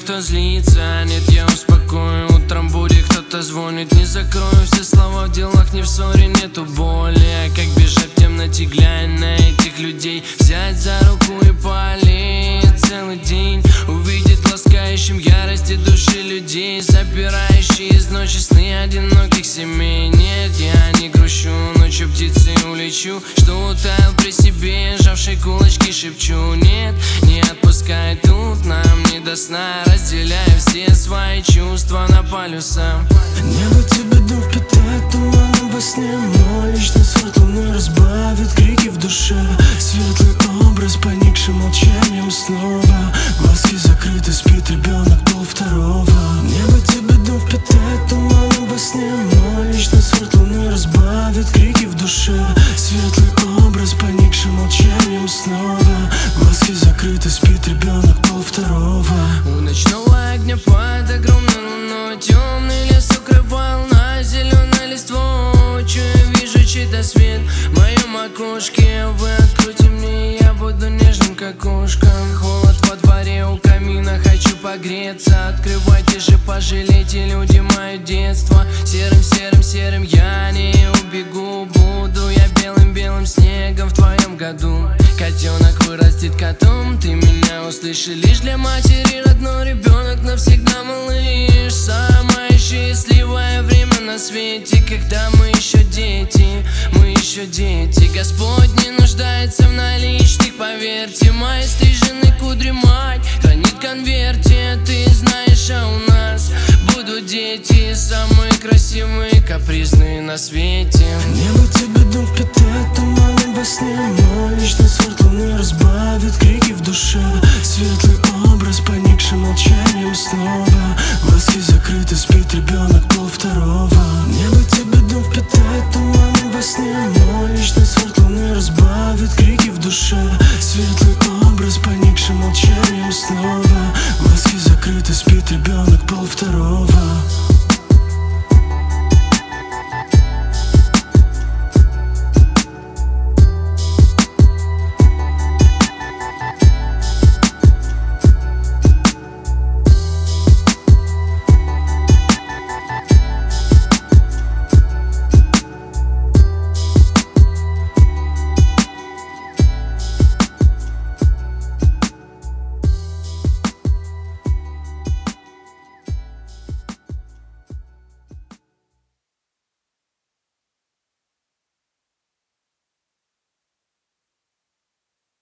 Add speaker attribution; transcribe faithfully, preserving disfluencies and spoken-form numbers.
Speaker 1: кто злится. Нет, я успокою, утром будет кто-то звонит. Не закрою все слова в делах, не в ссоре, нету боли. А как бежать в темноте, глянь на этих людей. Взять за руку и полить целый день. Увидеть ласкающим ярости души людей, запирающие из ночи сны одиноких семей. Нет, я не грущу, ночью птицей улечу, что утаял при себе, сжавший кулачки шепчу. Нет, не отпускай, тут нам не до сна, разделяя все свои чувства на полюса.
Speaker 2: Небо тебе дом впитает туманом во сне. Мой личный свет луны разбавит крики в душе. Светлый образ, поникший молчанием снова. Глазки закрыты, спит ребенок пол второго. Небо тебе дом впитает туманом во сне. Мой личный свет луны разбавит крики в душе. Светлый образ, поникший молчанием снова. Глазки закрыты, спит ребенок пол второго.
Speaker 1: У ночного огня под огромной луной темный лес укрывал на зеленой листвой. Я вижу чей-то свет в моем окошке. Вы откройте мне, я буду нежным, как кошка. Холод во дворе у камина, хочу погреться. Открывайте же, пожалейте, люди, мое детство. Серым, серым, серым я не убегу. Буду я белым-белым снегом в твоем году. Котенок вырастет котом, ты меня услышишь. Лишь для матери родной ребенок навсегда малыш. Самое счастливое время на свете, когда мы еще дети, мы еще дети. Господь не нуждается в наличных, поверьте. Мои стрижены кудри мать хранит в конверте. Ты знаешь, а у нас будут дети, самые красивые, капризные на свете.
Speaker 2: Небо тебе дом впитает туманом во сне. Мой личный сорт луны разбавит крики в душе. Светлый образ, поникший молчанием снова. Глазки закрыты, спит ребенок пол второго. Небо тебе дом впитает туманом во сне. Мой личный сорт луны разбавит крики в душе. Светлый образ, поникший молчанием снова. Глазки закрыты, спит ребенок пол второго.